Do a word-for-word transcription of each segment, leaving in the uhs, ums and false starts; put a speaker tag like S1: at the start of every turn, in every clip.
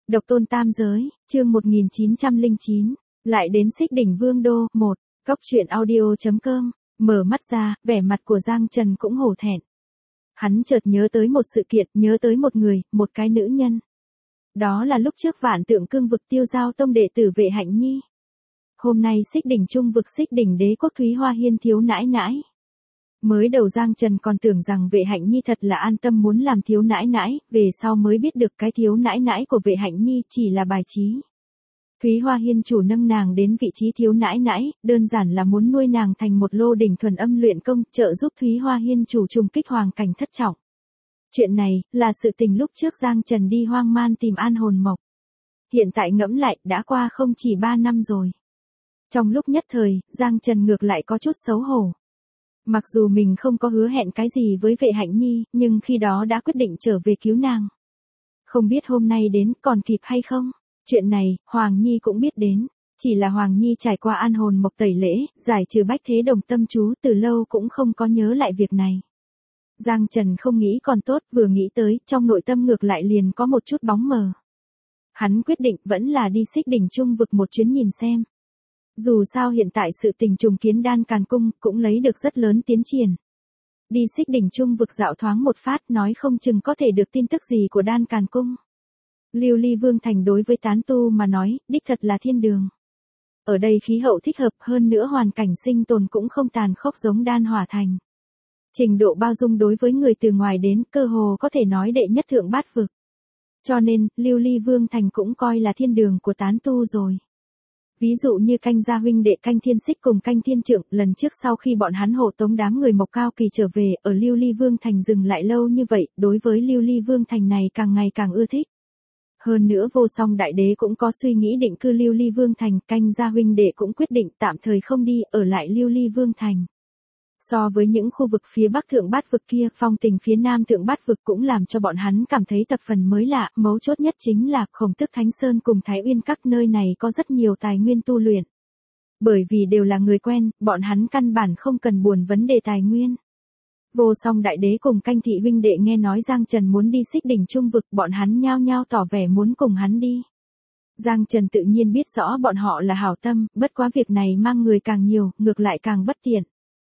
S1: Độc tôn tam giới, chương một nghìn chín trăm lẻ chín, lại đến xích đỉnh vương đô, một, cóc truyện audio.com, mở mắt ra, vẻ mặt của Giang Trần cũng hổ thẹn. Hắn chợt nhớ tới một sự kiện, nhớ tới một người, một cái nữ nhân. Đó là lúc trước Vạn Tượng Cương vực Tiêu Giao tông đệ tử Vệ Hạnh Nhi. Hôm nay xích đỉnh trung vực xích đỉnh đế quốc Thúy Hoa Hiên thiếu nãi nãi. Mới đầu Giang Trần còn tưởng rằng Vệ Hạnh Nhi thật là an tâm muốn làm thiếu nãi nãi, về sau mới biết được cái thiếu nãi nãi của Vệ Hạnh Nhi chỉ là bài trí. Thúy Hoa Hiên chủ nâng nàng đến vị trí thiếu nãi nãi, đơn giản là muốn nuôi nàng thành một lô đỉnh thuần âm luyện công, trợ giúp Thúy Hoa Hiên chủ trùng kích hoàng cảnh thất trọng. Chuyện này, là sự tình lúc trước Giang Trần đi hoang man tìm an hồn mộc. Hiện tại ngẫm lại, đã qua không chỉ ba năm rồi. Trong lúc nhất thời, Giang Trần ngược lại có chút xấu hổ. Mặc dù mình không có hứa hẹn cái gì với Vệ Hạnh Nhi, nhưng khi đó đã quyết định trở về cứu nàng. Không biết hôm nay đến còn kịp hay không? Chuyện này, Hoàng Nhi cũng biết đến. Chỉ là Hoàng Nhi trải qua an hồn mộc tẩy lễ, giải trừ bách thế đồng tâm chú, từ lâu cũng không có nhớ lại việc này. Giang Trần không nghĩ còn tốt, vừa nghĩ tới, trong nội tâm ngược lại liền có một chút bóng mờ. Hắn quyết định vẫn là đi xích đỉnh trung vực một chuyến nhìn xem. Dù sao hiện tại sự tình trùng kiến Đan Càn Cung cũng lấy được rất lớn tiến triển. Đi xích đỉnh trung vực dạo thoáng một phát, nói không chừng có thể được tin tức gì của Đan Càn Cung. Lưu Ly Vương Thành đối với tán tu mà nói, đích thật là thiên đường. Ở đây khí hậu thích hợp, hơn nữa hoàn cảnh sinh tồn cũng không tàn khốc giống Đan Hỏa Thành. Trình độ bao dung đối với người từ ngoài đến, cơ hồ có thể nói đệ nhất thượng bát vực. Cho nên, Lưu Ly Vương Thành cũng coi là thiên đường của tán tu rồi. Ví dụ như Canh gia huynh đệ Canh Thiên Xích cùng Canh Thiên Trượng, lần trước sau khi bọn hắn hộ tống đám người Mộc Cao Kỳ trở về, ở Lưu Ly Vương Thành dừng lại lâu như vậy, đối với Lưu Ly Vương Thành này càng ngày càng ưa thích. Hơn nữa Vô Song Đại Đế cũng có suy nghĩ định cư Lưu Ly Vương Thành, Canh gia huynh đệ cũng quyết định tạm thời không đi, ở lại Lưu Ly Vương Thành. So với những khu vực phía bắc thượng bát vực kia, phong tình phía nam thượng bát vực cũng làm cho bọn hắn cảm thấy thập phần mới lạ, mấu chốt nhất chính là Khổng Tước Thánh Sơn cùng Thái Uyên các nơi này có rất nhiều tài nguyên tu luyện. Bởi vì đều là người quen, bọn hắn căn bản không cần buồn vấn đề tài nguyên. Vô Song Đại Đế cùng Canh thị huynh đệ nghe nói Giang Trần muốn đi xích đỉnh trung vực, bọn hắn nhao nhao tỏ vẻ muốn cùng hắn đi. Giang Trần tự nhiên biết rõ bọn họ là hảo tâm, bất quá việc này mang người càng nhiều, ngược lại càng bất tiện.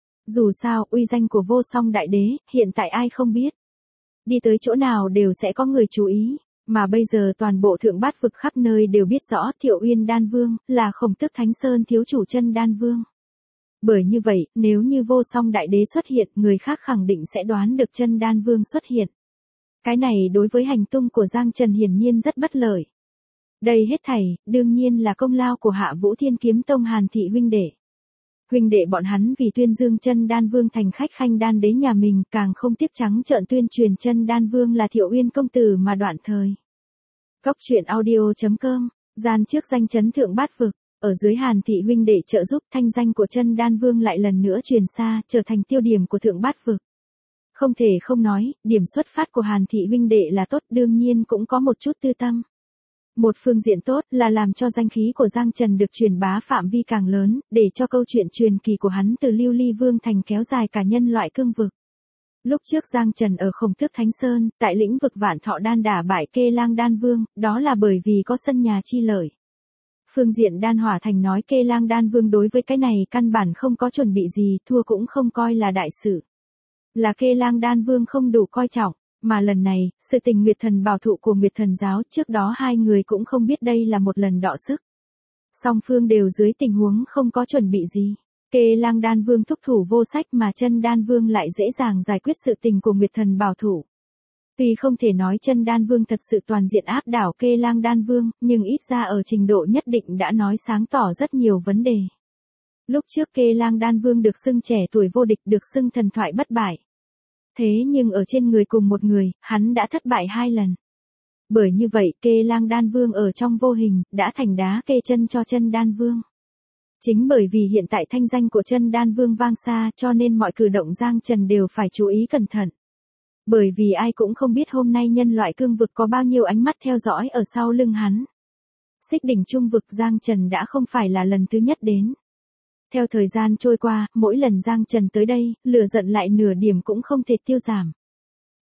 S1: Dù sao, uy danh của Vô Song Đại Đế, hiện tại ai không biết. Đi tới chỗ nào đều sẽ có người chú ý, mà bây giờ toàn bộ thượng bát vực khắp nơi đều biết rõ Thiệu Uyên Đan Vương, là Khổng Tước Thánh Sơn thiếu chủ chân Đan Vương. Bởi như vậy, nếu như Vô Song Đại Đế xuất hiện, người khác khẳng định sẽ đoán được chân Đan Vương xuất hiện. Cái này đối với hành tung của Giang Trần hiển nhiên rất bất lợi. Đây hết thảy, đương nhiên là công lao của Hạ Vũ Thiên Kiếm Tông Hàn thị huynh đệ. Huynh đệ bọn hắn vì tuyên dương chân Đan Vương thành khách khanh đan đế nhà mình, càng không tiếc trắng trợn tuyên truyền chân Đan Vương là Thiệu Uyên công tử mà đoạn thời. Cóc truyện audio.com, gian trước danh chấn thượng bát vực, ở dưới Hàn thị huynh đệ trợ giúp, thanh danh của chân Đan Vương lại lần nữa truyền xa, trở thành tiêu điểm của thượng bát vực. Không thể không nói, điểm xuất phát của Hàn thị huynh đệ là tốt, đương nhiên cũng có một chút tư tâm. Một phương diện tốt là làm cho danh khí của Giang Trần được truyền bá phạm vi càng lớn, để cho câu chuyện truyền kỳ của hắn từ Lưu Ly Vương Thành kéo dài cả nhân loại cương vực. Lúc trước Giang Trần ở Khổng Tước Thánh Sơn, tại lĩnh vực Vạn Thọ Đan đả bại Kê Lang Đan Vương, đó là bởi vì có sân nhà chi lợi. Phương diện Đan Hỏa Thành nói Kê Lang Đan Vương đối với cái này căn bản không có chuẩn bị gì, thua cũng không coi là đại sự. Là Kê Lang Đan Vương không đủ coi trọng. Mà lần này, sự tình Nguyệt Thần bảo thụ của Nguyệt Thần giáo, trước đó hai người cũng không biết đây là một lần đọ sức. Song phương đều dưới tình huống không có chuẩn bị gì. Kê Lang Đan Vương thúc thủ vô sách mà chân Đan Vương lại dễ dàng giải quyết sự tình của Nguyệt Thần bảo thụ. Tuy không thể nói chân Đan Vương thật sự toàn diện áp đảo Kê Lang Đan Vương, nhưng ít ra ở trình độ nhất định đã nói sáng tỏ rất nhiều vấn đề. Lúc trước Kê Lang Đan Vương được xưng trẻ tuổi vô địch, được xưng thần thoại bất bại. Thế nhưng ở trên người cùng một người, hắn đã thất bại hai lần. Bởi như vậy, Kê Lang Đan Vương ở trong vô hình, đã thành đá kê chân cho chân Đan Vương. Chính bởi vì hiện tại thanh danh của chân Đan Vương vang xa, cho nên mọi cử động Giang Trần đều phải chú ý cẩn thận. Bởi vì ai cũng không biết hôm nay nhân loại cương vực có bao nhiêu ánh mắt theo dõi ở sau lưng hắn. Xích đỉnh trung vực Giang Trần đã không phải là lần thứ nhất đến. Theo thời gian trôi qua, mỗi lần Giang Trần tới đây, lửa giận lại nửa điểm cũng không thể tiêu giảm.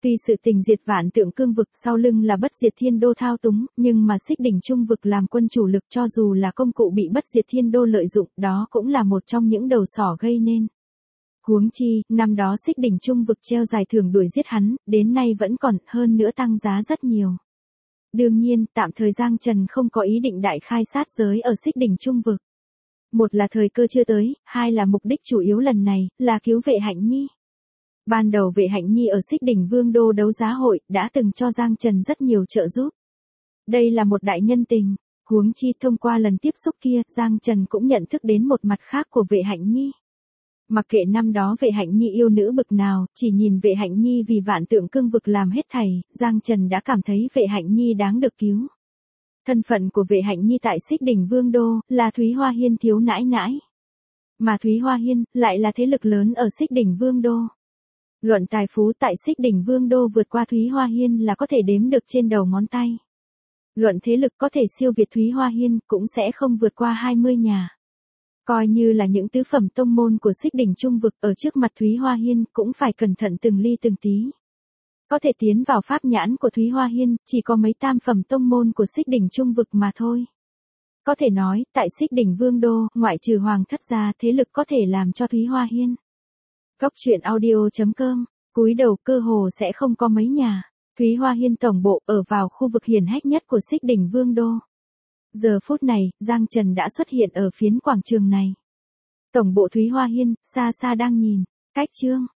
S1: Tuy sự tình diệt Vạn Tượng Cương vực sau lưng là Bất Diệt Thiên Đô thao túng, nhưng mà Xích Đỉnh Trung vực làm quân chủ lực, cho dù là công cụ bị Bất Diệt Thiên Đô lợi dụng, đó cũng là một trong những đầu sỏ gây nên. Huống chi, năm đó Xích Đỉnh Trung vực treo giải thưởng đuổi giết hắn, đến nay vẫn còn, hơn nữa tăng giá rất nhiều. Đương nhiên, tạm thời Giang Trần không có ý định đại khai sát giới ở Xích Đỉnh Trung vực. Một là thời cơ chưa tới, hai là mục đích chủ yếu lần này, là cứu Vệ Hạnh Nhi. Ban đầu Vệ Hạnh Nhi ở Xích Đỉnh Vương đô đấu giá hội, đã từng cho Giang Trần rất nhiều trợ giúp. Đây là một đại nhân tình, huống chi thông qua lần tiếp xúc kia, Giang Trần cũng nhận thức đến một mặt khác của Vệ Hạnh Nhi. Mặc kệ năm đó Vệ Hạnh Nhi yêu nữ bực nào, chỉ nhìn Vệ Hạnh Nhi vì Vạn Tượng Cương vực làm hết thảy, Giang Trần đã cảm thấy Vệ Hạnh Nhi đáng được cứu. Thân phận của Vệ Hạnh Nhi tại Xích Đỉnh Vương đô, là Thúy Hoa Hiên thiếu nãi nãi. Mà Thúy Hoa Hiên, lại là thế lực lớn ở Xích Đỉnh Vương đô. Luận tài phú tại Xích Đỉnh Vương đô vượt qua Thúy Hoa Hiên là có thể đếm được trên đầu ngón tay. Luận thế lực có thể siêu việt Thúy Hoa Hiên, cũng sẽ không vượt qua hai mươi nhà. Coi như là những tứ phẩm tông môn của Xích Đỉnh Trung vực ở trước mặt Thúy Hoa Hiên, cũng phải cẩn thận từng ly từng tí. Có thể tiến vào pháp nhãn của Thúy Hoa Hiên, chỉ có mấy tam phẩm tông môn của Xích Đỉnh Trung vực mà thôi. Có thể nói, tại Xích Đỉnh Vương đô, ngoại trừ Hoàng thất gia, thế lực có thể làm cho Thúy Hoa Hiên. Cốc truyện audio chấm com, cúi đầu cơ hồ sẽ không có mấy nhà. Thúy Hoa Hiên tổng bộ ở vào khu vực hiển hách nhất của Xích Đỉnh Vương đô. Giờ phút này, Giang Trần đã xuất hiện ở phiến quảng trường này. Tổng bộ Thúy Hoa Hiên, xa xa đang nhìn. Cách chương